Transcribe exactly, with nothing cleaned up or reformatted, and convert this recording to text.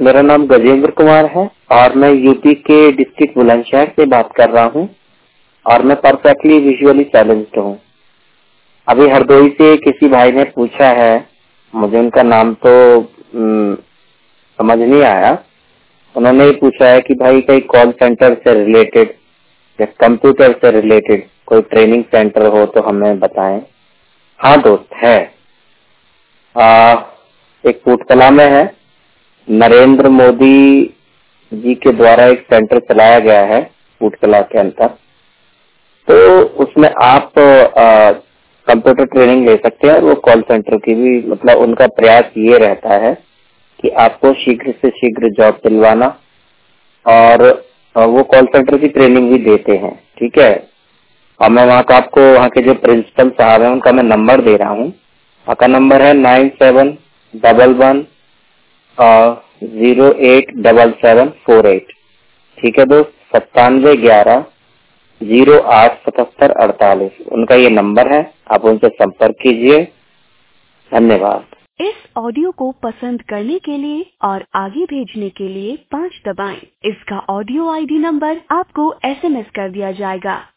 मेरा नाम गजेंद्र कुमार है और मैं यूपी के डिस्ट्रिक्ट बुलंदशहर से बात कर रहा हूँ और मैं परफेक्टली विजुअली चैलेंज्ड हूँ। अभी हरदोई से किसी भाई ने पूछा है, मुझे उनका नाम तो न, समझ नहीं आया। उन्होंने ये पूछा है कि भाई कहीं कॉल सेंटर से रिलेटेड या कंप्यूटर से रिलेटेड कोई ट्रेनिंग सेंटर हो तो हमें बताएं। हाँ दोस्त है, आ, एक पुटकला में है, नरेंद्र मोदी जी के द्वारा एक सेंटर चलाया गया है पुटकला के अंदर। तो उसमें आप कंप्यूटर ट्रेनिंग ले सकते हैं और वो कॉल सेंटर की भी, मतलब उनका प्रयास ये रहता है कि आपको शीघ्र से शीघ्र जॉब दिलवाना, और वो कॉल सेंटर की ट्रेनिंग भी देते हैं। ठीक है, और मैं वहाँ का आपको, वहाँ के जो प्रिंसिपल साहब हैं उनका मैं नंबर दे रहा हूँ। वहाँ का नंबर है nine seven double one zero eight double seven four eight. ठीक है दोस्त, सत्तानवे ग्यारह जीरो आठ सतहत्तर अड़तालीस उनका ये नंबर है, आप उनसे संपर्क कीजिए। धन्यवाद। इस ऑडियो को पसंद करने के लिए और आगे भेजने के लिए पाँच दबाएं। इसका ऑडियो आईडी नंबर आपको एसएमएस कर दिया जाएगा।